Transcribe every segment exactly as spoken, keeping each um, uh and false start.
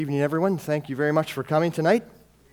Good evening, everyone. Thank you very much for coming tonight.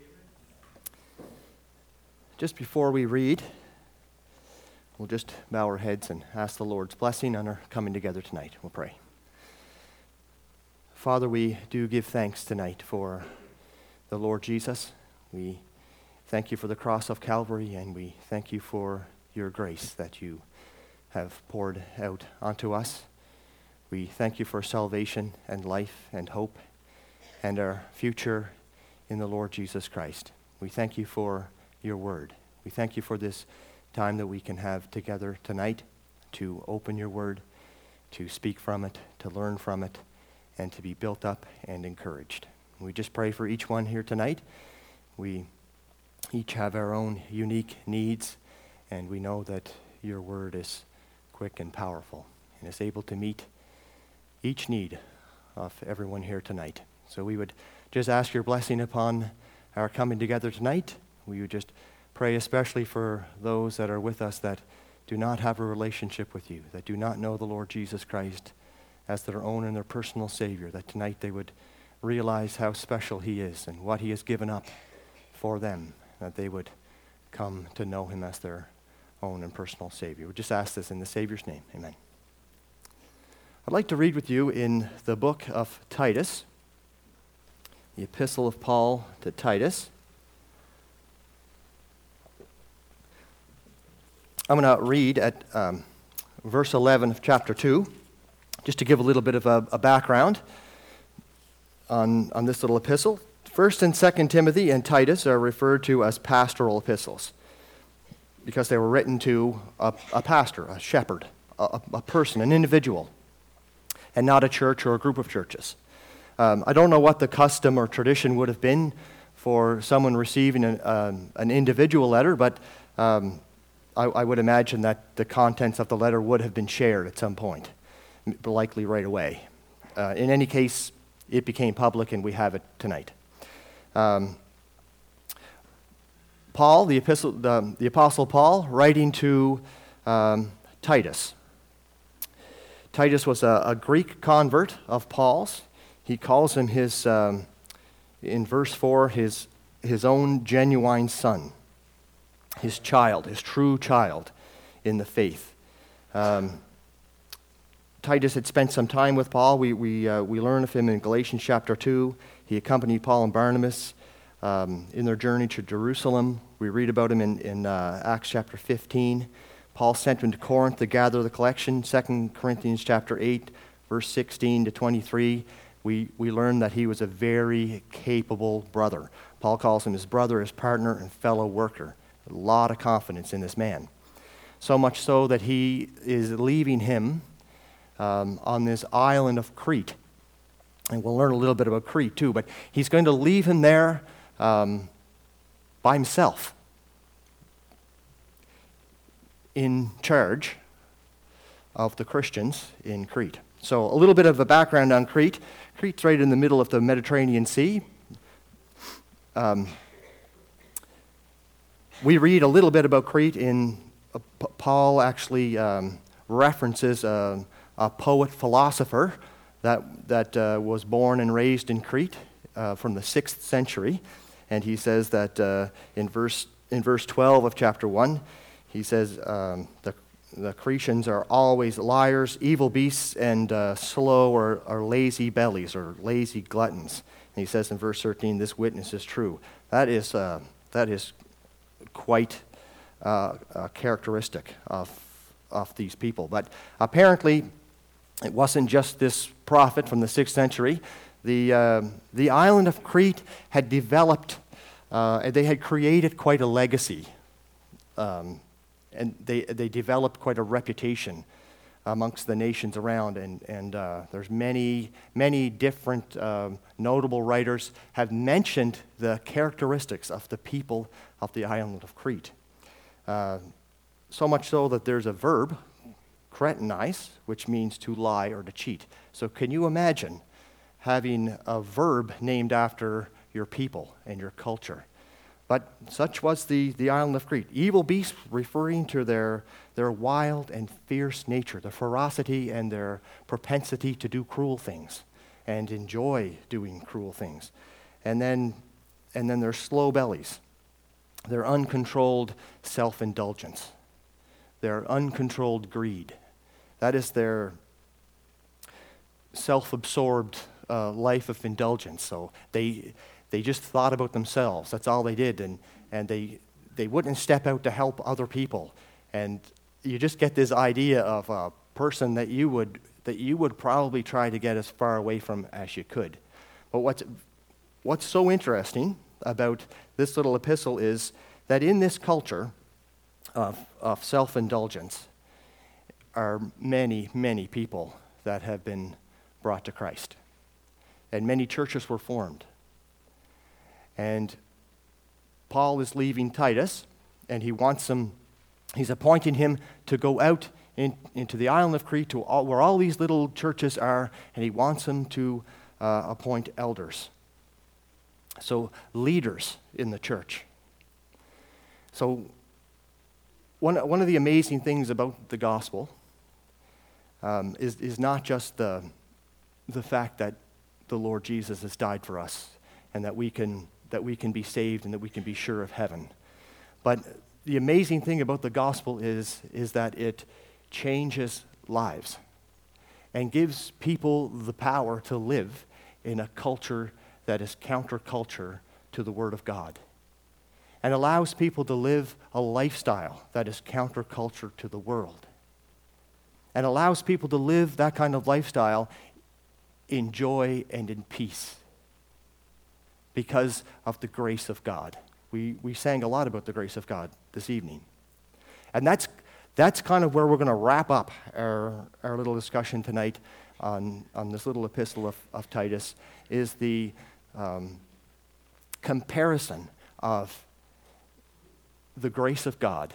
Just before we read, we'll just bow our heads and ask the Lord's blessing on our coming together tonight. We'll pray. Father, we do give thanks tonight for the Lord Jesus. We thank you for the cross of Calvary, and we thank you for your grace that you have poured out onto us. We thank you for salvation and life and hope and our future in the Lord Jesus Christ. We thank you for your word. We thank you for this time that we can have together tonight to open your word, to speak from it, to learn from it, and to be built up and encouraged. We just pray for each one here tonight. We each have our own unique needs, and we know that your word is quick and powerful and is able to meet each need of everyone here tonight. So we would just ask your blessing upon our coming together tonight. We would just pray especially for those that are with us that do not have a relationship with you, that do not know the Lord Jesus Christ as their own and their personal Savior, that tonight they would realize how special he is and what he has given up for them, that they would come to know him as their own and personal Savior. We just ask this in the Savior's name. Amen. I'd like to read with you in the book of Titus, the epistle of Paul to Titus. I'm going to read at um, verse eleven of chapter two, just to give a little bit of a, a background on, on this little epistle. First and Second Timothy and Titus are referred to as pastoral epistles because they were written to a, a pastor, a shepherd, a, a person, an individual, and not a church or a group of churches. Um, I don't know what the custom or tradition would have been for someone receiving an, um, an individual letter, but um, I, I would imagine that the contents of the letter would have been shared at some point, likely right away. Uh, in any case, it became public, and we have it tonight. Um, Paul, the epistle, the, the apostle Paul, writing to um, Titus. Titus was a, a Greek convert of Paul's. He calls him his, um, in verse four, his, his own genuine son, his child, his true child in the faith. Um, Titus had spent some time with Paul. We, we, uh, we learn of him in Galatians chapter two. He accompanied Paul and Barnabas um, in their journey to Jerusalem. We read about him in, in uh, Acts chapter fifteen. Paul sent him to Corinth to gather the collection. Second Corinthians chapter eight, verse sixteen to twenty-three. We, we learn that he was a very capable brother. Paul calls him his brother, his partner, and fellow worker. A lot of confidence in this man. So much so that he is leaving him um, on this island of Crete. And we'll learn a little bit about Crete too, but he's going to leave him there um, by himself, in charge of the Christians in Crete. So a little bit of a background on Crete. Crete's right in the middle of the Mediterranean Sea. Um, we read a little bit about Crete in, uh, P- Paul actually um, references a, a poet-philosopher that, that uh, was born and raised in Crete uh, from the sixth century. And he says that uh, in verse in verse twelve of chapter one, he says um, the The Cretians are always liars, evil beasts, and uh, slow or, or lazy bellies or lazy gluttons. And he says in verse thirteen, this witness is true. That is uh, that is quite uh, a characteristic of of these people. But apparently, it wasn't just this prophet from the sixth century. The uh, the island of Crete had developed, uh, they had created quite a legacy. Um, And they they developed quite a reputation amongst the nations around, and and uh, there's many many different um, notable writers have mentioned the characteristics of the people of the island of Crete. Uh, so much so that there's a verb, kretinize, which means to lie or to cheat. So can you imagine having a verb named after your people and your culture? But such was the, the island of Crete. Evil beasts, referring to their, their wild and fierce nature, their ferocity and their propensity to do cruel things. and enjoy doing cruel things. And then, and then there's slow bellies. They're uncontrolled self-indulgence. Their uncontrolled greed. That is their self-absorbed uh, life of indulgence. So they they just thought about themselves. That's all they did, and and they they wouldn't step out to help other people. And you just get this idea of a person that you would that you would probably try to get as far away from as you could. But what's what's so interesting about this little epistle is that in this culture of, of self-indulgence are many, many people that have been brought to Christ. And many churches were formed. And Paul is leaving Titus, and he wants him, he's appointing him to go out in, into the island of Crete, to all, where all these little churches are, and he wants him to uh, appoint elders. So leaders in the church. So one, one of the amazing things about the gospel um, is, is not just the, the fact that the Lord Jesus has died for us and that we can that we can be saved and that we can be sure of heaven. But the amazing thing about the gospel is, is that it changes lives and gives people the power to live in a culture that is counterculture to the Word of God, and allows people to live a lifestyle that is counterculture to the world, and allows people to live that kind of lifestyle in joy and in peace because of the grace of God. We we sang a lot about the grace of God this evening. And that's that's kind of where we're going to wrap up our, our little discussion tonight on, on this little epistle of, of Titus, is the um, comparison of the grace of God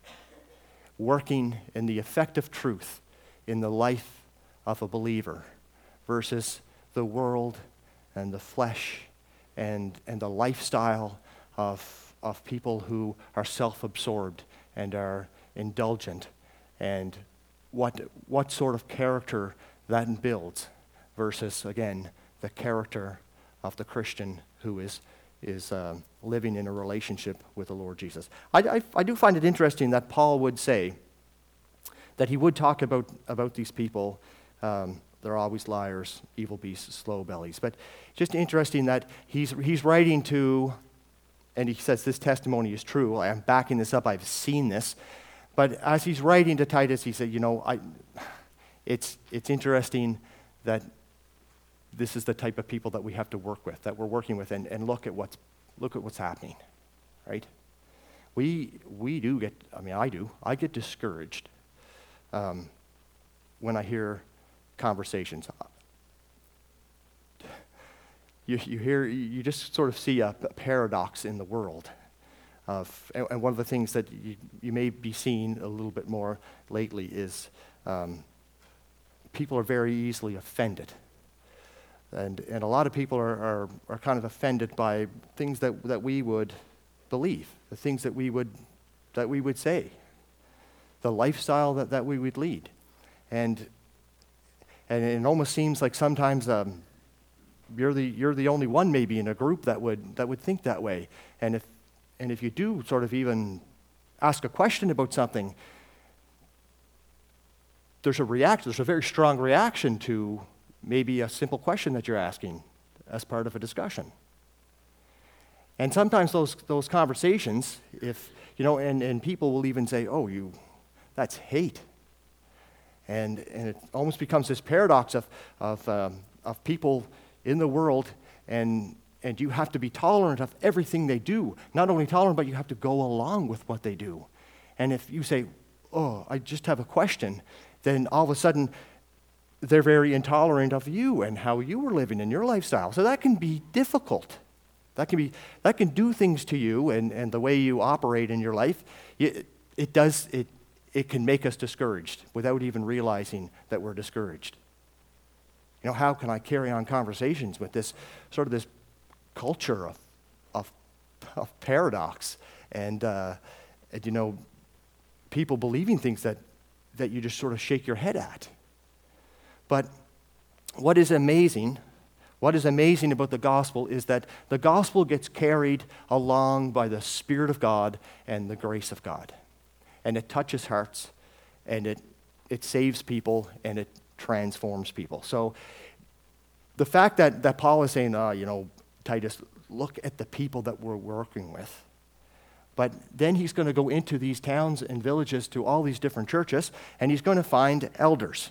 working in the effect of truth in the life of a believer versus the world and the flesh and and the lifestyle of of people who are self-absorbed and are indulgent, and what what sort of character that builds versus, again, the character of the Christian who is is uh, living in a relationship with the Lord Jesus. I, I, I do find it interesting that Paul would say that he would talk about, about these people. Um, they're always liars, evil beasts, slow bellies. But just interesting that he's he's writing to, and he says this testimony is true. I'm backing this up. I've seen this. But as he's writing to Titus, he said, you know, I, it's it's interesting that this is the type of people that we have to work with, that we're working with, and, and look at what's look at what's happening, right? We we do get, I mean, I do, I get discouraged um, when I hear conversations. You you hear, you just sort of see a paradox in the world. Of, and, and one of the things that you, you may be seeing a little bit more lately is um, people are very easily offended. And and a lot of people are, are, are kind of offended by things that, that we would believe, the things that we would that we would say, the lifestyle that, that we would lead. And and it almost seems like sometimes um, you're the you're the only one maybe in a group that would that would think that way. And if and if you do sort of even ask a question about something, there's a reaction, there's a very strong reaction to maybe a simple question that you're asking as part of a discussion. And sometimes those those conversations, if you know, and, and people will even say, "Oh, you, that's hate," and and it almost becomes this paradox of of um, of people in the world, and and you have to be tolerant of everything they do. Not only tolerant, but you have to go along with what they do. And if you say, "Oh, I just have a question," then all of a sudden they're very intolerant of you and how you were living in your lifestyle. So that can be difficult. That can be that can do things to you and, and the way you operate in your life. It, it does it it can make us discouraged without even realizing that we're discouraged. You know, how can I carry on conversations with this sort of this culture of of, of paradox and, uh, and you know, people believing things that that you just sort of shake your head at. But what is amazing What is amazing about the gospel is that the gospel gets carried along by the Spirit of God and the grace of God. And it touches hearts, and it, it saves people, and it transforms people. So the fact that, that Paul is saying, oh, you know, Titus, look at the people that we're working with. But then he's going to go into these towns and villages, to all these different churches, and he's going to find elders.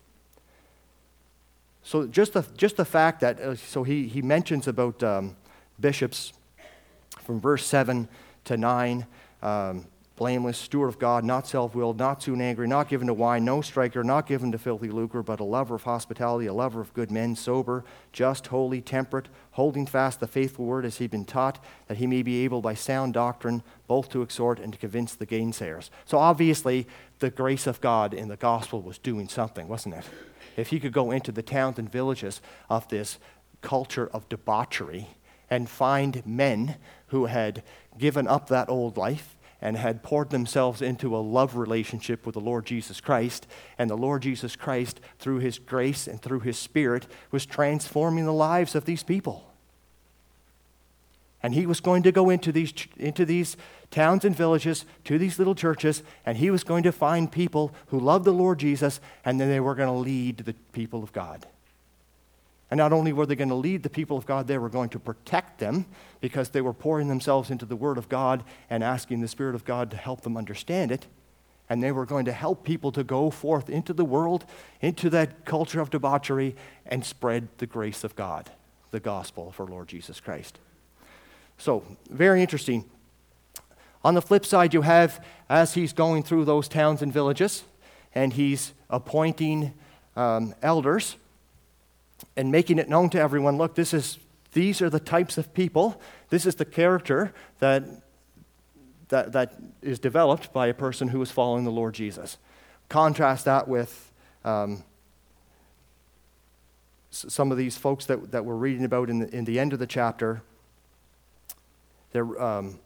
So just the just the fact that, uh, so he, he mentions about um, bishops from verse seven to nine, um, blameless, steward of God, not self-willed, not soon angry, not given to wine, no striker, not given to filthy lucre, but a lover of hospitality, a lover of good men, sober, just, holy, temperate, holding fast the faithful word as he'd been taught, that he may be able by sound doctrine both to exhort and to convince the gainsayers. So obviously, the grace of God in the gospel was doing something, wasn't it? If he could go into the towns and villages of this culture of debauchery and find men who had given up that old life and had poured themselves into a love relationship with the Lord Jesus Christ, and the Lord Jesus Christ, through his grace and through his Spirit, was transforming the lives of these people. And he was going to go into these into these towns and villages, to these little churches, and he was going to find people who loved the Lord Jesus, and then they were going to lead the people of God. And not only were they going to lead the people of God, they were going to protect them, because they were pouring themselves into the Word of God and asking the Spirit of God to help them understand it. And they were going to help people to go forth into the world, into that culture of debauchery, and spread the grace of God, the gospel of our Lord Jesus Christ. So, very interesting. On the flip side, you have, as he's going through those towns and villages, and he's appointing um, elders, and making it known to everyone, look, this is these are the types of people, this is the character that, that, that is developed by a person who is following the Lord Jesus. Contrast that with um, s- some of these folks that, that we're reading about in the, in the end of the chapter. They're, um,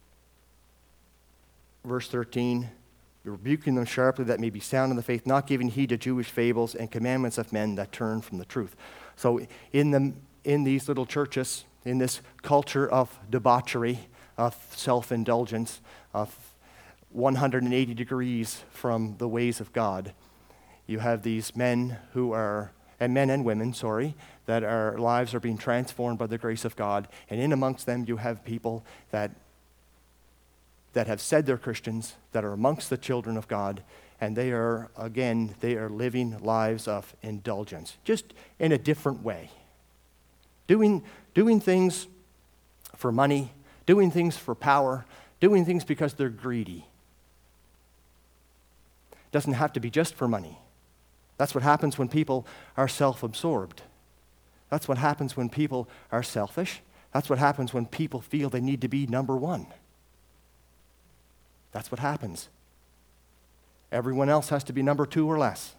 verse thirteen, you're rebuking them sharply that may be sound in the faith, not giving heed to Jewish fables and commandments of men that turn from the truth. So in the in these little churches, in this culture of debauchery, of self-indulgence, of one hundred eighty degrees from the ways of God, you have these men who are, and men and women, sorry, that our lives are being transformed by the grace of God. And in amongst them, you have people that that have said they're Christians, that are amongst the children of God, and they are, again, they are living lives of indulgence, just in a different way. Doing, doing things for money, doing things for power, doing things because they're greedy. Doesn't have to be just for money. That's what happens when people are self-absorbed. That's what happens when people are selfish. That's what happens when people feel they need to be number one. That's what happens. Everyone else has to be number two or less.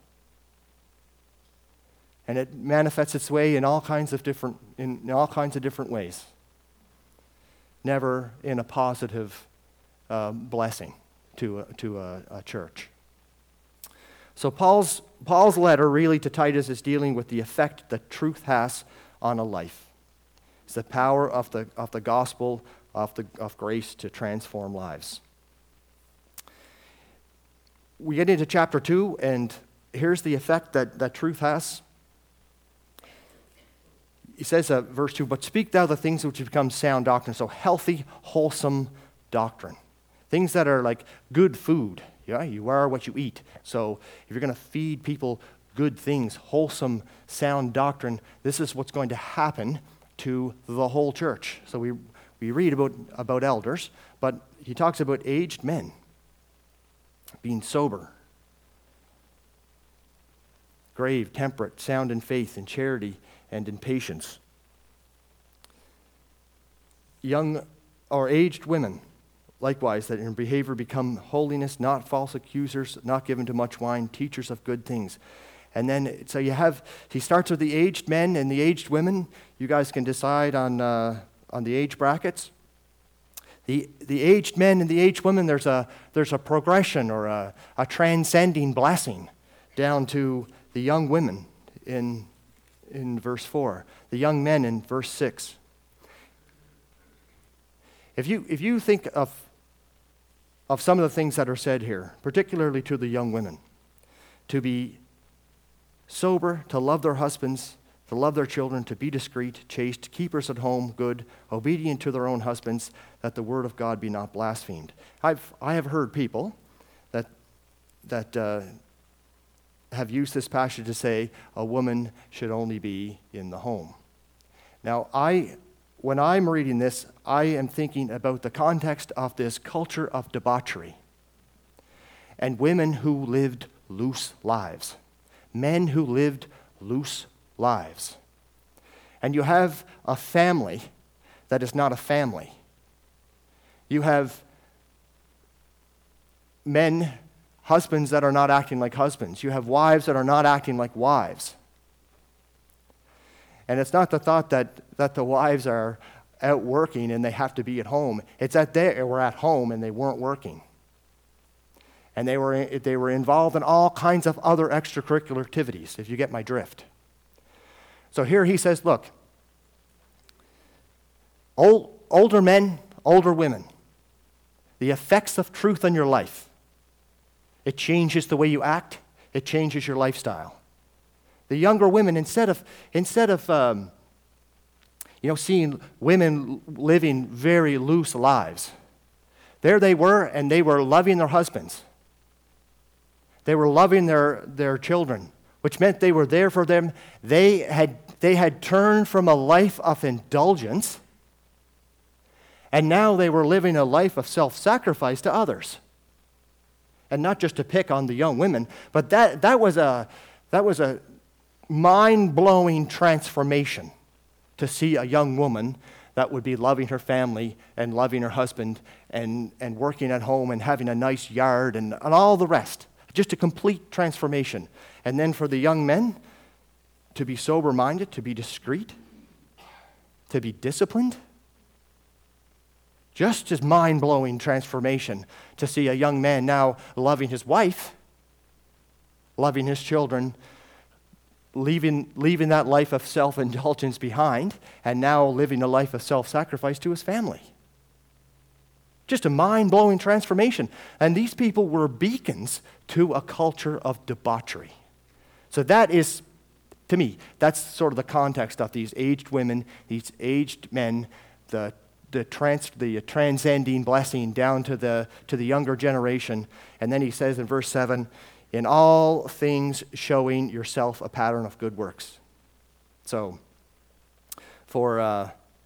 And it manifests its way in all kinds of different in all kinds of different ways. Never in a positive uh, blessing to a, to a, a church. So Paul's Paul's letter really to Titus is dealing with the effect that truth has on a life. It's the power of the of the gospel of the of grace to transform lives. We get into chapter two, and here's the effect that, that truth has. He says, uh, verse two, but speak thou the things which have become sound doctrine. So healthy, wholesome doctrine. Things that are like good food. Yeah, you are what you eat. So if you're going to feed people good things, wholesome, sound doctrine, this is what's going to happen to the whole church. So we, we read about, about elders, but he talks about aged men. Being sober, grave, temperate, sound in faith, in charity, and in patience. Young or aged women, likewise, that in behavior become holiness, not false accusers, not given to much wine, teachers of good things. And then, so you have, he starts with the aged men and the aged women. You guys can decide on uh, on the age brackets. The the aged men and the aged women, there's a there's a progression or a, a transcending blessing down to the young women in in verse four, the young men in verse six. If you, if you think of, of some of the things that are said here, particularly to the young women, to be sober, to love their husbands, to love their children, to be discreet, chaste, keepers at home, good, obedient to their own husbands, that the word of God be not blasphemed. I've, I have heard people that, that uh, have used this passage to say a woman should only be in the home. Now, I, when I'm reading this, I am thinking about the context of this culture of debauchery and women who lived loose lives, men who lived loose lives. And you have a family that is not a family. You have men, husbands that are not acting like husbands. You have wives that are not acting like wives. And it's not the thought that, that the wives are out working and they have to be at home. It's that they were at home and they weren't working. And they were, they were involved in all kinds of other extracurricular activities, if you get my drift. So here he says, look, old, older men, older women, the effects of truth on your life, it changes the way you act, it changes your lifestyle. The younger women, instead of, instead of um, you know, seeing women living very loose lives, there they were, and they were loving their husbands. They were loving their, their children, which meant they were there for them. They had, they had turned from a life of indulgence, and now they were living a life of self-sacrifice to others. And not just to pick on the young women, but that, that was a, that was a mind-blowing transformation to see a young woman that would be loving her family and loving her husband and, and working at home and having a nice yard and, and all the rest. Just a complete transformation. And then for the young men to be sober-minded, to be discreet, to be disciplined. Just as mind-blowing transformation to see a young man now loving his wife, loving his children, leaving, leaving that life of self-indulgence behind, and now living a life of self-sacrifice to his family. Just a mind-blowing transformation. And these people were beacons to a culture of debauchery. So that is, to me, that's sort of the context of these aged women, these aged men, the the trans the transcending blessing down to the to the younger generation. And then he says in verse seven, in all things showing yourself a pattern of good works. So for uh,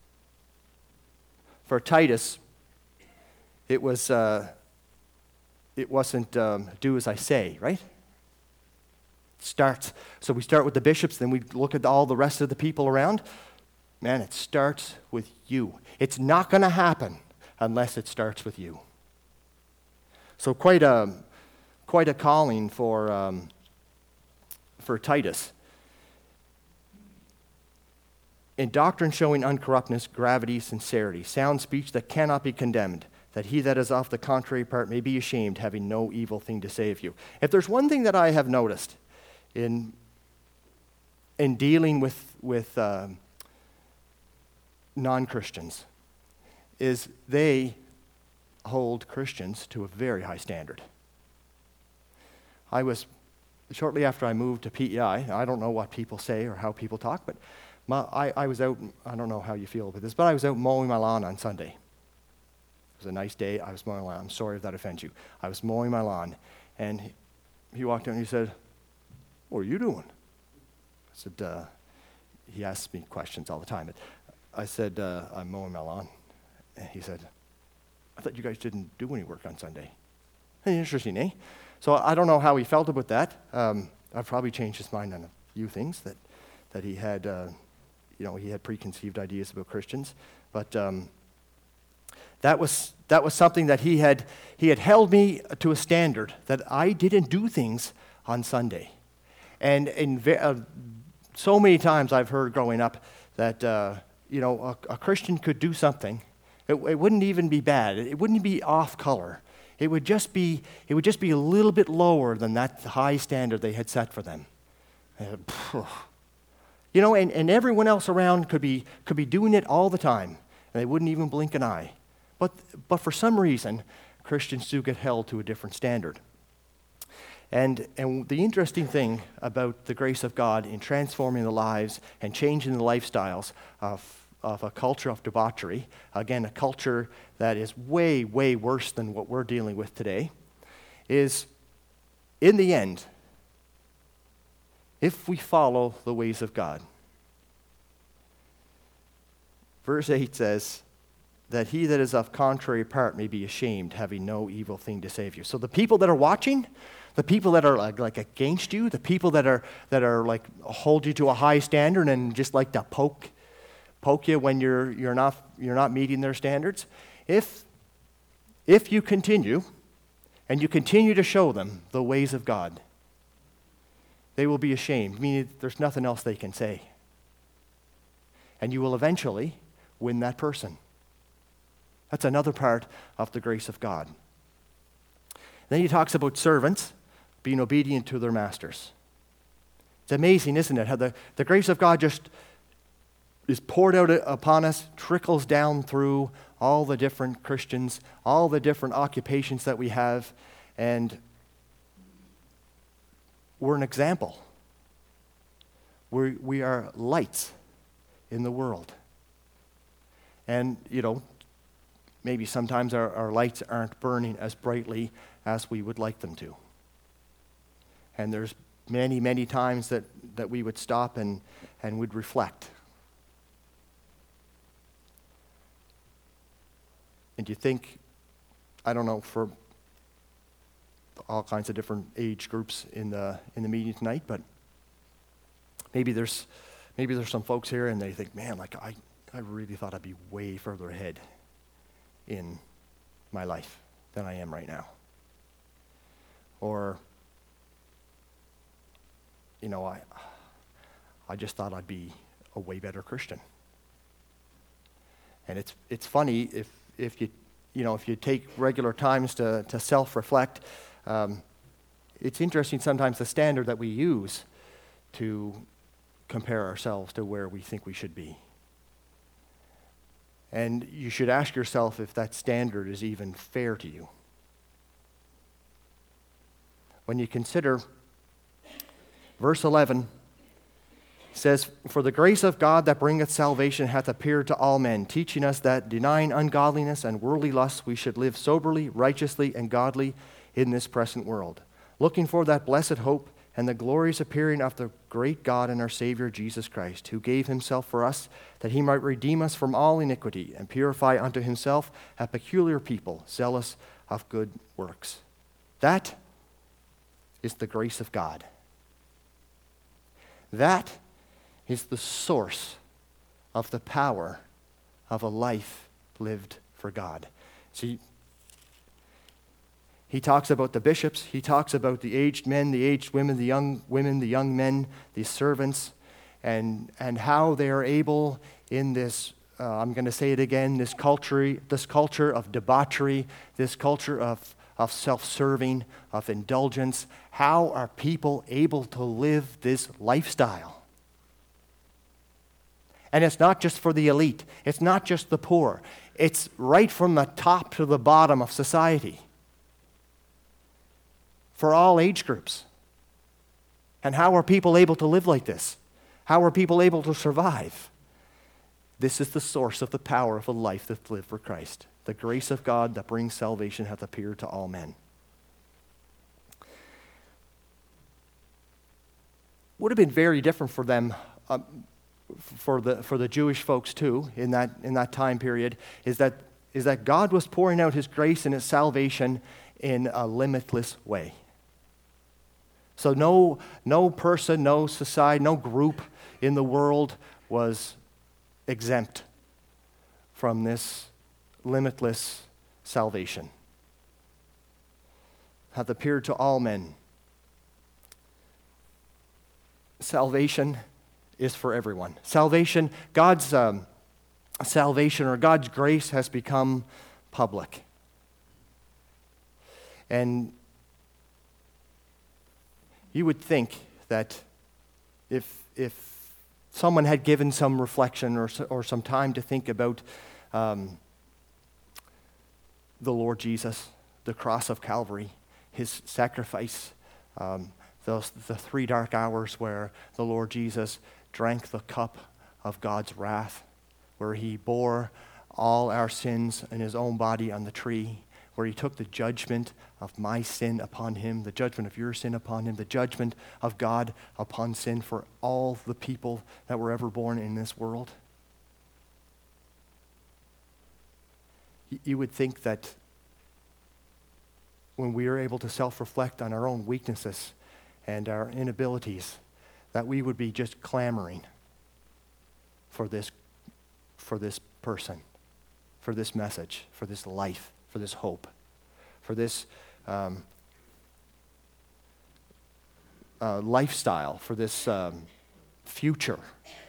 for Titus, it was uh, it wasn't um, do as I say, right? Starts. So we start with the bishops, then we look at all the rest of the people around. Man, it starts with you. It's not going to happen unless it starts with you. So quite a quite a calling for um, for Titus. In doctrine showing uncorruptness, gravity, sincerity, sound speech that cannot be condemned, that he that is of the contrary part may be ashamed, having no evil thing to say of you. If there's one thing that I have noticed in in dealing with with uh, non-Christians, is they hold Christians to a very high standard. I was, shortly after I moved to P E I, I don't know what people say or how people talk, but my, I, I was out, I don't know how you feel about this, but I was out mowing my lawn on Sunday. It was a nice day, I was mowing my lawn. I'm sorry if that offends you. I was mowing my lawn, and he, he walked in and he said, "What are you doing?" I said, uh, he asks me questions all the time. I said, uh, "I'm mowing my lawn." And he said, "I thought you guys didn't do any work on Sunday." Interesting, eh? So I don't know how he felt about that. Um, I've probably changed his mind on a few things that, that he had, uh, you know, he had preconceived ideas about Christians. But um, that was that was something that he had he had held me to a standard that I didn't do things on Sunday. And in ve- uh, so many times I've heard growing up that uh, you know a, a Christian could do something. It, it wouldn't even be bad. It wouldn't be off color. It would just be it would just be a little bit lower than that high standard they had set for them. Uh, You know, and, and everyone else around could be, could be doing it all the time, and they wouldn't even blink an eye. But, but for some reason, Christians do get held to a different standard. And, and the interesting thing about the grace of God in transforming the lives and changing the lifestyles of, of a culture of debauchery, again, a culture that is way, way worse than what we're dealing with today, is in the end, if we follow the ways of God. Verse eight says that he that is of contrary part may be ashamed, having no evil thing to say of you. So the people that are watching, the people that are like, like against you, the people that are that are like hold you to a high standard and just like to poke poke you when you're you're not you're not meeting their standards, if if you continue and you continue to show them the ways of God, they will be ashamed, meaning there's nothing else they can say. And you will eventually win that person. That's another part of the grace of God. Then he talks about servants being obedient to their masters. It's amazing, isn't it, how the, the grace of God just is poured out upon us, trickles down through all the different Christians, all the different occupations that we have, and we're an example. We we are lights in the world. And, you know, maybe sometimes our, our lights aren't burning as brightly as we would like them to. And there's many, many times that, that we would stop and, and would reflect. And you think, I don't know, for all kinds of different age groups in the in the meeting tonight, but maybe there's maybe there's some folks here and they think, man, like I, I really thought I'd be way further ahead in my life than I am right now. Or, you know, I I just thought I'd be a way better Christian. And it's it's funny if if you you know if you take regular times to to self-reflect. Um, it's interesting sometimes the standard that we use to compare ourselves to where we think we should be. And you should ask yourself if that standard is even fair to you. When you consider verse eleven, it says, "For the grace of God that bringeth salvation hath appeared to all men, teaching us that, denying ungodliness and worldly lusts, we should live soberly, righteously, and godly in this present world, looking for that blessed hope and the glorious appearing of the great God and our Savior Jesus Christ, who gave himself for us, that he might redeem us from all iniquity and purify unto himself a peculiar people, zealous of good works." That is the grace of God. That is the source of the power of a life lived for God. See, he talks about the bishops, he talks about the aged men, the aged women, the young women, the young men, the servants, and and how they are able in this, uh, I'm going to say it again, this culture, this culture of debauchery, this culture of, of self-serving, of indulgence, how are people able to live this lifestyle? And it's not just for the elite, it's not just the poor, it's right from the top to the bottom of society. For all age groups. And how are people able to live like this? How are people able to survive? This is the source of the power of a life that's lived for Christ. The grace of God that brings salvation hath appeared to all men. Would have been very different for them, uh, for the for the Jewish folks too, in that in that time period, is that is that God was pouring out his grace and his salvation in a limitless way. So no, no person, no society, no group in the world was exempt from this limitless salvation. Hath appeared to all men. Salvation is for everyone. Salvation, God's um, salvation or God's grace has become public. And you would think that if if someone had given some reflection or, or some time to think about um, the Lord Jesus, the cross of Calvary, his sacrifice, um, those the three dark hours where the Lord Jesus drank the cup of God's wrath, where he bore all our sins in his own body on the tree, where he took the judgment of my sin upon him, the judgment of your sin upon him, the judgment of God upon sin for all the people that were ever born in this world. You would think that when we are able to self-reflect on our own weaknesses and our inabilities, that we would be just clamoring for this, for this person, for this message, for this life, for this hope, for this um, uh, lifestyle, for this um, future.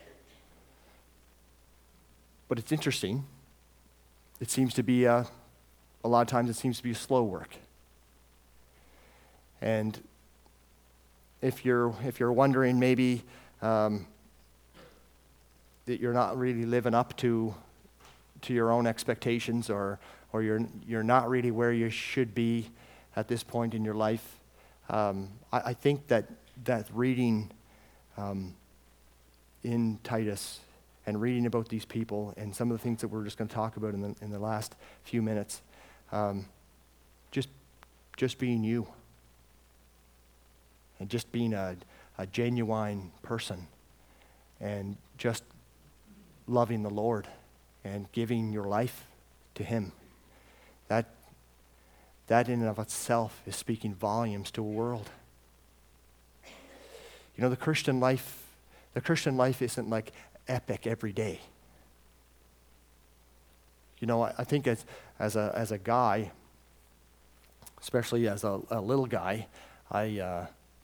But it's interesting. It seems to be, a, a lot of times it seems to be slow work. And if you're if you're wondering maybe um, that you're not really living up to to your own expectations, or or you're you're not really where you should be at this point in your life, um, I, I think that that reading um, in Titus and reading about these people and some of the things that we're just going to talk about in the in the last few minutes, um, just just being you. And just being a, a genuine person and just loving the Lord and giving your life to him. That, that in and of itself is speaking volumes to a world. You know, the Christian life, the Christian life isn't like epic every day. You know, I, I think as, as, a, as a guy, especially as a, a little guy, I... Uh,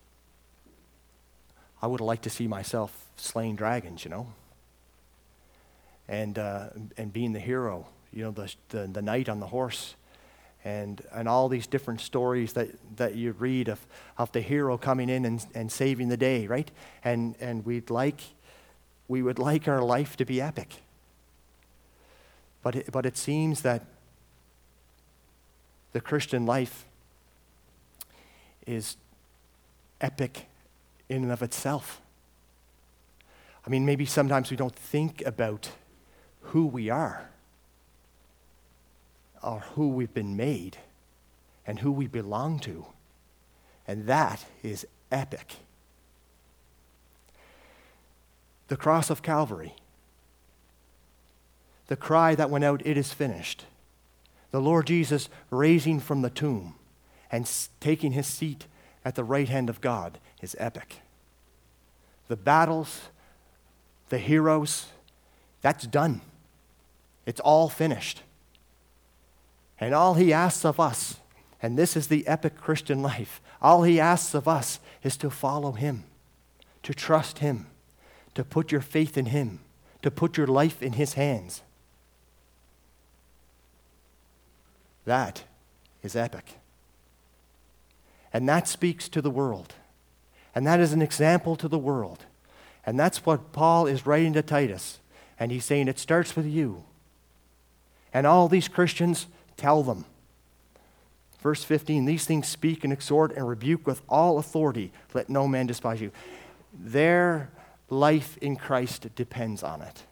I would like to see myself slaying dragons, you know, and uh, and being the hero, you know, the, the the knight on the horse, and and all these different stories that, that you read of, of the hero coming in and, and saving the day, right? And and we'd like we would like our life to be epic. But it, but it seems that the Christian life is epic in and of itself. I mean, maybe sometimes we don't think about who we are or who we've been made and who we belong to. And that is epic. The cross of Calvary, the cry that went out, "It is finished." The Lord Jesus raising from the tomb and taking his seat at the right hand of God is epic. The battles, the heroes, that's done. It's all finished. And all he asks of us, and this is the epic Christian life, all he asks of us is to follow him, to trust him, to put your faith in him, to put your life in his hands. That is epic. And that speaks to the world. And that is an example to the world. And that's what Paul is writing to Titus. And he's saying it starts with you. And all these Christians, tell them. Verse fifteen, "These things speak and exhort and rebuke with all authority. Let no man despise you." Their life in Christ depends on it.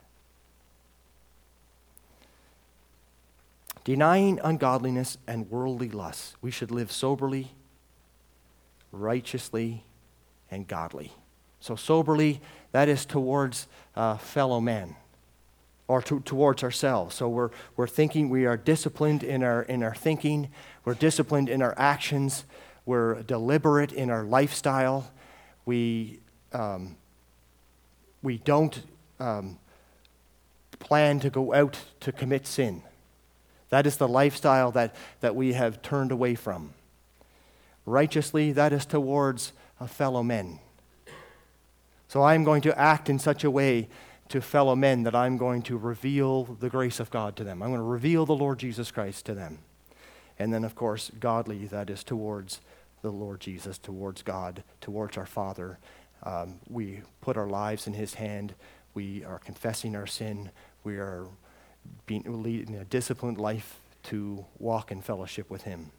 Denying ungodliness and worldly lusts, we should live soberly, righteously, and godly. So soberly, that is towards uh, fellow men, or to, towards ourselves. So we're we're thinking, we are disciplined in our in our thinking, we're disciplined in our actions, we're deliberate in our lifestyle. We um, we don't um, plan to go out to commit sin. That is the lifestyle that, that we have turned away from. Righteously, that is towards a fellow men. So I'm going to act in such a way to fellow men that I'm going to reveal the grace of God to them. I'm going to reveal the Lord Jesus Christ to them. And then, of course, godly, that is towards the Lord Jesus, towards God, towards our Father. Um, we put our lives in his hand. We are confessing our sin. We are being leading a disciplined life to walk in fellowship with him.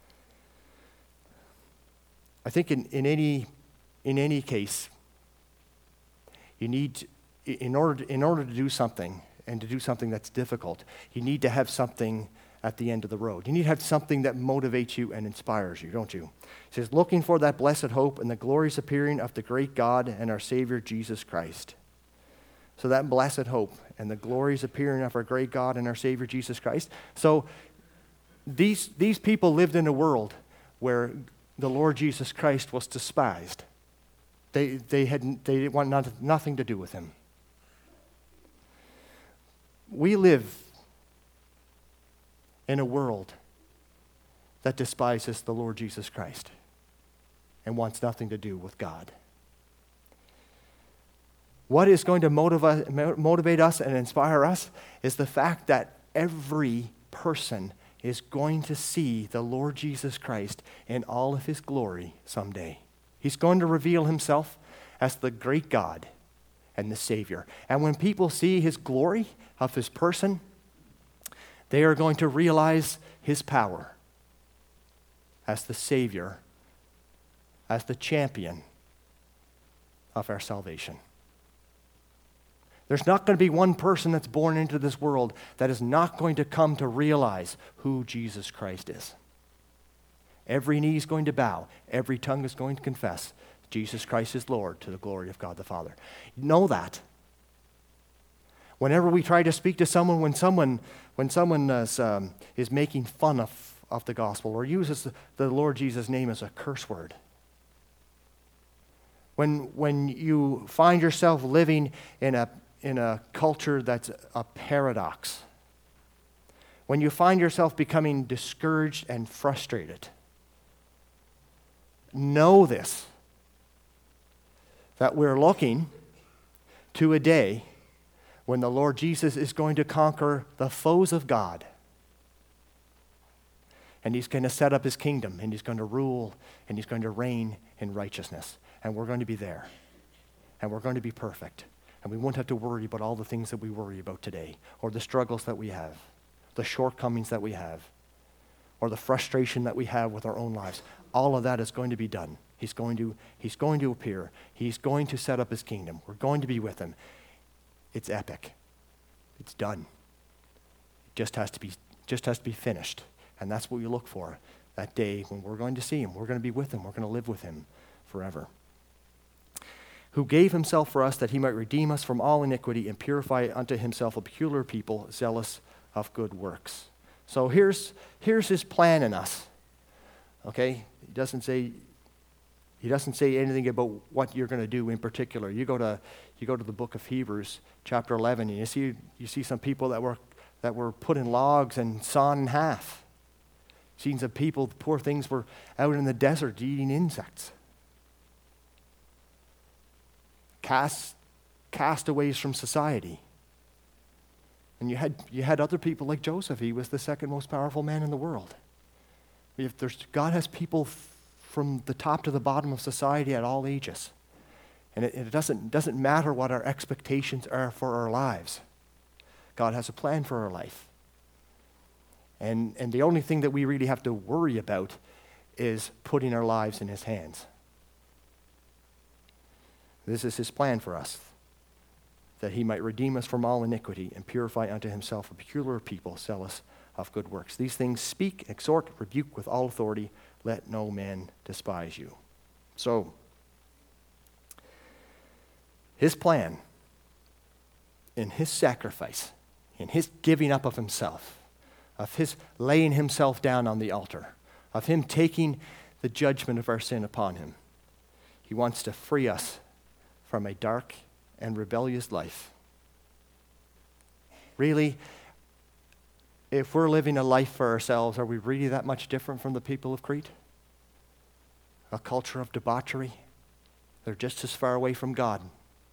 I think in, in any in any case, you need, in order to, in order to do something, and to do something that's difficult, you need to have something at the end of the road. You need to have something that motivates you and inspires you, don't you? It says, looking for that blessed hope and the glorious appearing of the great God and our Savior, Jesus Christ. So that blessed hope and the glorious appearing of our great God and our Savior, Jesus Christ. So these, these people lived in a world where the Lord Jesus Christ was despised. They, they, had, they didn't want not, nothing to do with him. We live in a world that despises the Lord Jesus Christ and wants nothing to do with God. What is going to motivate, motivate us and inspire us is the fact that every person is going to see the Lord Jesus Christ in all of his glory someday. He's going to reveal himself as the great God and the Savior. And when people see his glory of his person, they are going to realize his power as the Savior, as the champion of our salvation. There's not going to be one person that's born into this world that is not going to come to realize who Jesus Christ is. Every knee is going to bow. Every tongue is going to confess Jesus Christ is Lord to the glory of God the Father. Know that. Whenever we try to speak to someone, when someone when someone is, um, is making fun of, of the gospel or uses the, the Lord Jesus' name as a curse word, when when you find yourself living in a in a culture that's a paradox, when you find yourself becoming discouraged and frustrated, know this, that we're looking to a day when the Lord Jesus is going to conquer the foes of God. And he's going to set up his kingdom, and he's going to rule, and he's going to reign in righteousness. And we're going to be there. And we're going to be perfect. And we won't have to worry about all the things that we worry about today, or the struggles that we have, the shortcomings that we have, or the frustration that we have with our own lives. All of that is going to be done. He's going to, he's going to appear. He's going to set up his kingdom. We're going to be with him. It's epic. It's done. It just has to be, just has to be finished. And that's what we look for, that day when we're going to see him. We're going to be with him. We're going to live with him forever. Who gave himself for us that he might redeem us from all iniquity and purify unto himself a peculiar people, zealous of good works. So here's, here's his plan in us. Okay? He doesn't say, he doesn't say anything about what you're going to do in particular. You go to you go to the book of Hebrews, chapter eleven, and you see you see some people that were that were put in logs and sawn in half. Scenes of people, the poor things, were out in the desert eating insects. Cast castaways from society. And you had you had other people like Joseph. He was the second most powerful man in the world. If there's, God has people f- from the top to the bottom of society at all ages. And it, it doesn't, doesn't matter what our expectations are for our lives. God has a plan for our life. And, and the only thing that we really have to worry about is putting our lives in his hands. This is his plan for us, that he might redeem us from all iniquity and purify unto himself a peculiar people, zealous of good works. These things speak, exhort, rebuke with all authority. Let no man despise you. So, his plan, in his sacrifice, in his giving up of himself, of his laying himself down on the altar, of him taking the judgment of our sin upon him, he wants to free us from a dark and rebellious life. Really, if we're living a life for ourselves, are we really that much different from the people of Crete? A culture of debauchery. They're just as far away from God.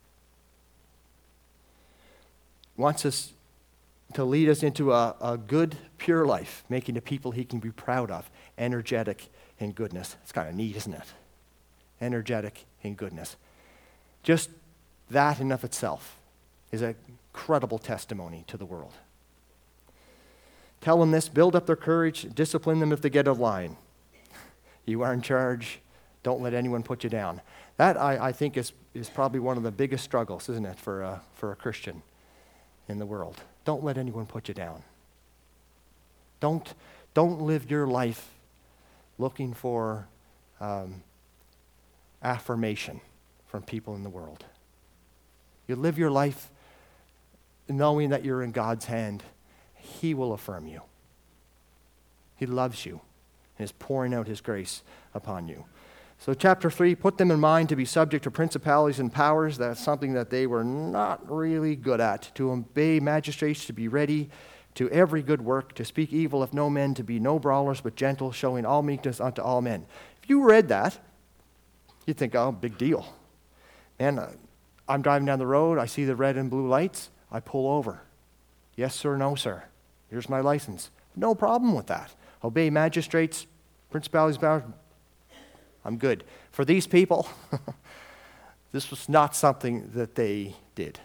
He wants us to lead us into a, a good, pure life, making a people he can be proud of, energetic in goodness. It's kind of neat, isn't it? Energetic in goodness. Just that in of itself is an incredible testimony to the world. Tell them this, build up their courage, discipline them if they get out of line. You are in charge. Don't let anyone put you down. That, I, I think, is, is probably one of the biggest struggles, isn't it, for a, for a Christian in the world. Don't let anyone put you down. Don't, don't live your life looking for um, affirmation from people in the world. You live your life knowing that you're in God's hand. He will affirm you. He loves you and is pouring out his grace upon you. So chapter three, put them in mind to be subject to principalities and powers. That's something that they were not really good at. To obey magistrates, to be ready to every good work, to speak evil of no men, to be no brawlers but gentle, showing all meekness unto all men. If you read that, you'd think, oh, big deal. Man, uh, I'm driving down the road, I see the red and blue lights, I pull over. Yes, sir, no, sir. Here's my license. No problem with that. Obey magistrates, principalities, powers. I'm good. For these people, this was not something that they did.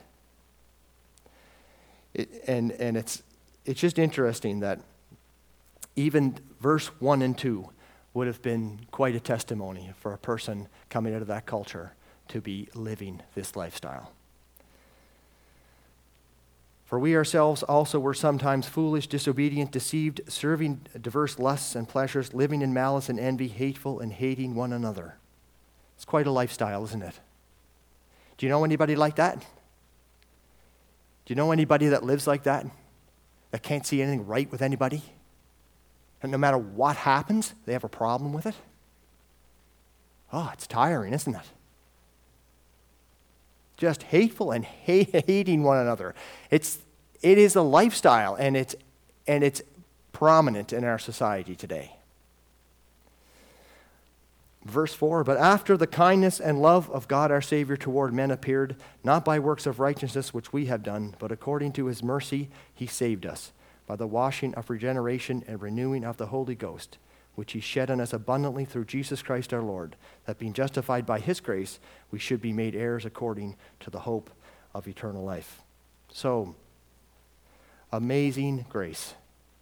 It, and and it's it's just interesting that even verse one and two would have been quite a testimony for a person coming out of that culture to be living this lifestyle. For we ourselves also were sometimes foolish, disobedient, deceived, serving diverse lusts and pleasures, living in malice and envy, hateful and hating one another. It's quite a lifestyle, isn't it? Do you know anybody like that? Do you know anybody that lives like that? That can't see anything right with anybody? And no matter what happens, they have a problem with it? Oh, it's tiring, isn't it? Just hateful and hate, hating one another. It's it is a lifestyle, and it's and it's prominent in our society today. Verse four, but after the kindness and love of God our Savior toward men appeared, not by works of righteousness which we have done, but according to his mercy he saved us, by the washing of regeneration and renewing of the Holy Ghost, which he shed on us abundantly through Jesus Christ our Lord, that being justified by his grace, we should be made heirs according to the hope of eternal life. So, amazing grace.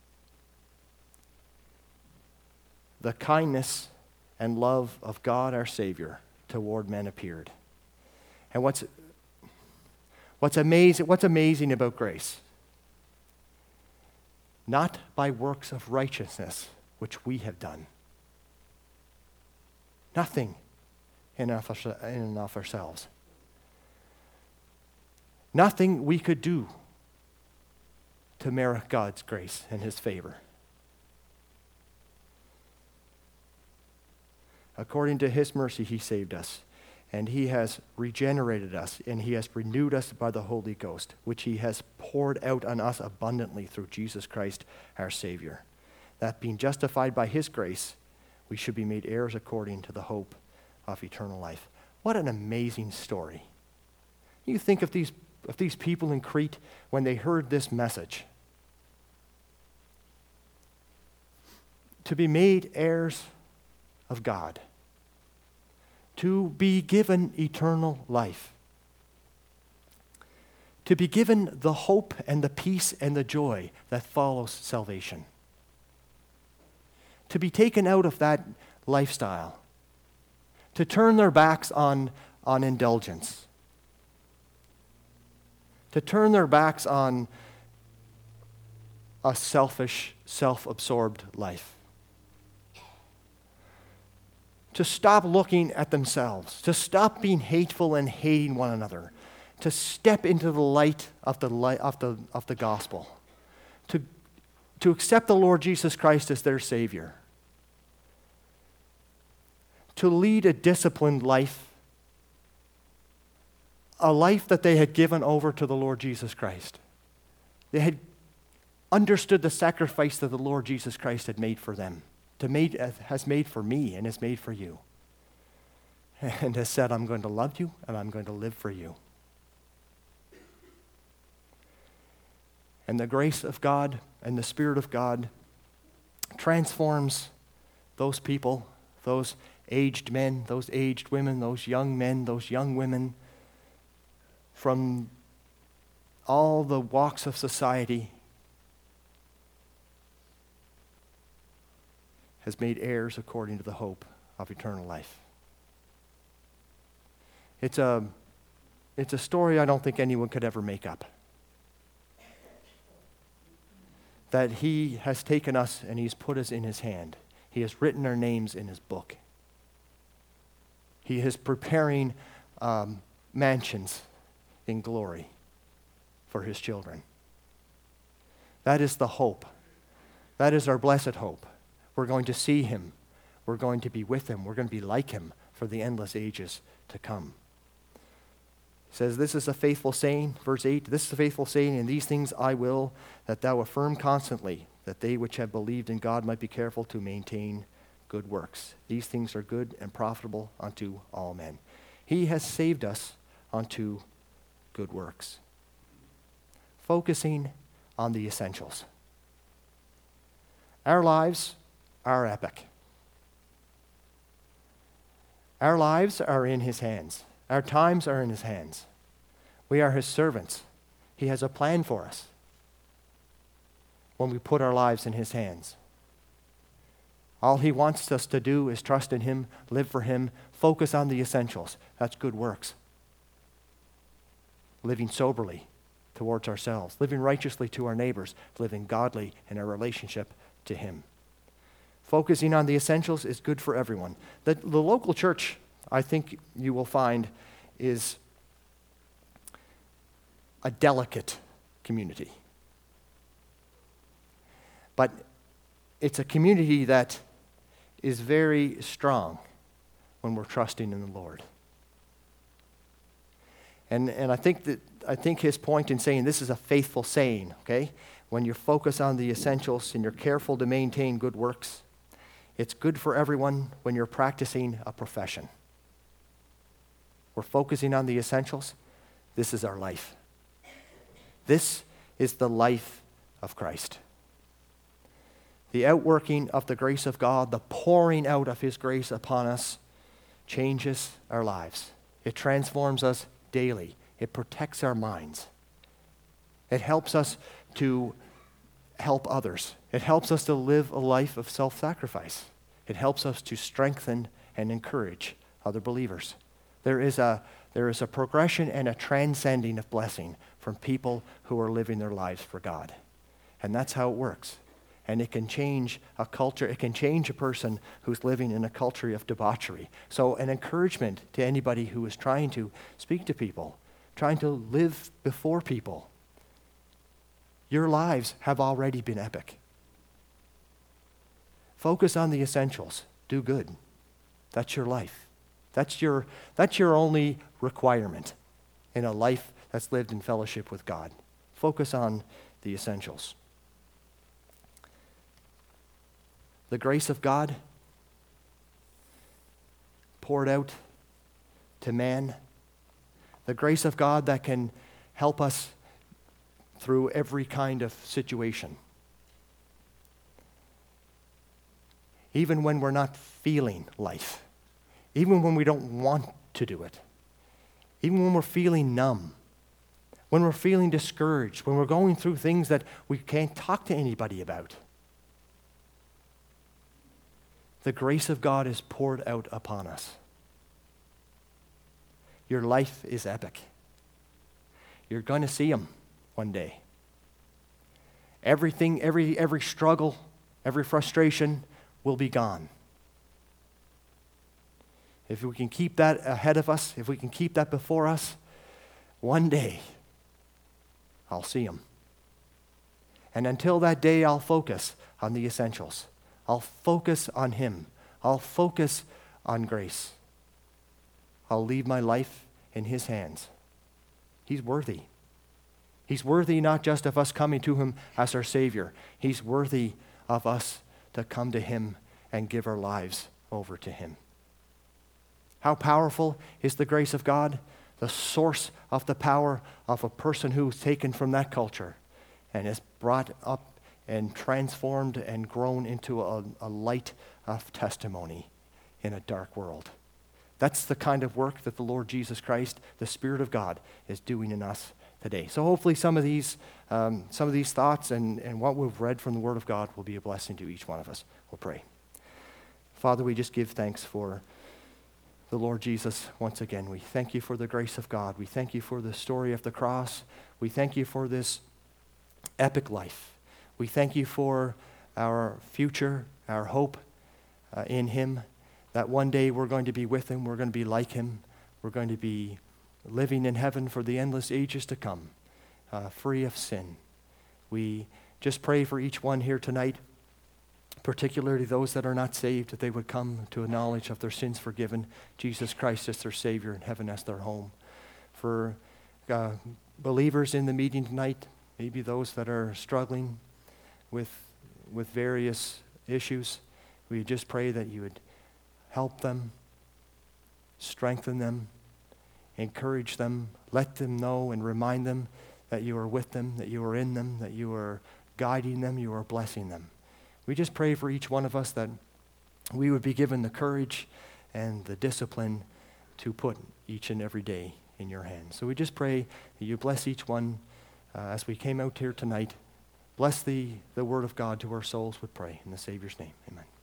The kindness and love of God our Savior toward men appeared. And what's what's amazing, what's amazing about grace? Not by works of righteousness, which we have done. Nothing in and of ourselves. Nothing we could do to merit God's grace and his favor. According to his mercy, he saved us, and he has regenerated us, and he has renewed us by the Holy Ghost, which he has poured out on us abundantly through Jesus Christ our Savior. That being justified by his grace, we should be made heirs according to the hope of eternal life. What an amazing story. You think of these, of these people in Crete when they heard this message. To be made heirs of God. To be given eternal life. To be given the hope and the peace and the joy that follows salvation. To be taken out of that lifestyle. To turn their backs on, on indulgence. To turn their backs on a selfish, self-absorbed life. To stop looking at themselves. To stop being hateful and hating one another. To step into the light of the light of the of the gospel. To, to accept the Lord Jesus Christ as their Savior. To lead a disciplined life, a life that they had given over to the Lord Jesus Christ. They had understood the sacrifice that the Lord Jesus Christ had made for them, to made, has made for me and has made for you. And has said, I'm going to love you and I'm going to live for you. And the grace of God and the Spirit of God transforms those people, those aged men, those aged women, those young men, those young women, from all the walks of society, has made heirs according to the hope of eternal life. It's a, it's a story I don't think anyone could ever make up. That he has taken us and he's put us in his hand. He has written our names in his book. He is preparing um, mansions in glory for his children. That is the hope. That is our blessed hope. We're going to see him. We're going to be with him. We're going to be like him for the endless ages to come. He says, this is a faithful saying, verse eight, this is a faithful saying, and these things I will, that thou affirm constantly, that they which have believed in God might be careful to maintain good works. These things are good and profitable unto all men. He has saved us unto good works. Focusing on the essentials. Our lives are epic. Our lives are in his hands. Our times are in his hands. We are his servants. He has a plan for us when we put our lives in his hands. All he wants us to do is trust in him, live for him, focus on the essentials. That's good works. Living soberly towards ourselves, living righteously to our neighbors, living godly in our relationship to him. Focusing on the essentials is good for everyone. The, the local church, I think you will find, is a delicate community. But it's a community that is very strong when we're trusting in the Lord. And and I think that I think his point in saying this is a faithful saying, okay? When you focus on the essentials and you're careful to maintain good works, it's good for everyone when you're practicing a profession. We're focusing on the essentials. This is our life. This is the life of Christ. The outworking of the grace of God, the pouring out of his grace upon us, changes our lives. It transforms us daily. It protects our minds. It helps us to help others. It helps us to live a life of self-sacrifice. It helps us to strengthen and encourage other believers. There is a, there is a progression and a transcending of blessing from people who are living their lives for God. And that's how it works. And it can change a culture. It can change a person who's living in a culture of debauchery. So an encouragement to anybody who is trying to speak to people, trying to live before people. Your lives have already been epic. Focus on the essentials. Do good. That's your life. That's your, that's your only requirement in a life that's lived in fellowship with God. Focus on the essentials. The grace of God poured out to man. The grace of God that can help us through every kind of situation. Even when we're not feeling life. Even when we don't want to do it. Even when we're feeling numb. When we're feeling discouraged. When we're going through things that we can't talk to anybody about. The grace of God is poured out upon us. Your life is epic. You're going to see him one day. Everything, every, every struggle, every frustration will be gone. If we can keep that ahead of us, if we can keep that before us, one day I'll see him. And until that day, I'll focus on the essentials. I'll focus on him. I'll focus on grace. I'll leave my life in his hands. He's worthy. He's worthy not just of us coming to him as our Savior. He's worthy of us to come to him and give our lives over to him. How powerful is the grace of God? The source of the power of a person who's taken from that culture and is brought up and transformed and grown into a, a light of testimony in a dark world. That's the kind of work that the Lord Jesus Christ, the Spirit of God, is doing in us today. So hopefully some of these um, some of these thoughts and, and what we've read from the Word of God will be a blessing to each one of us. We'll pray. Father, we just give thanks for the Lord Jesus once again. We thank you for the grace of God. We thank you for the story of the cross. We thank you for this epic life. We thank you for our future, our hope uh, in him, that one day we're going to be with him, we're going to be like him, we're going to be living in heaven for the endless ages to come, uh, free of sin. We just pray for each one here tonight, particularly those that are not saved, that they would come to a knowledge of their sins forgiven, Jesus Christ as their Savior, and heaven as their home. For uh, believers in the meeting tonight, maybe those that are struggling with, with various issues, we just pray that you would help them, strengthen them, encourage them, let them know and remind them that you are with them, that you are in them, that you are guiding them, you are blessing them. We just pray for each one of us that we would be given the courage and the discipline to put each and every day in your hands. So we just pray that you bless each one uh, as we came out here tonight. Bless the, the word of God to our souls, we pray. In the Savior's name, amen.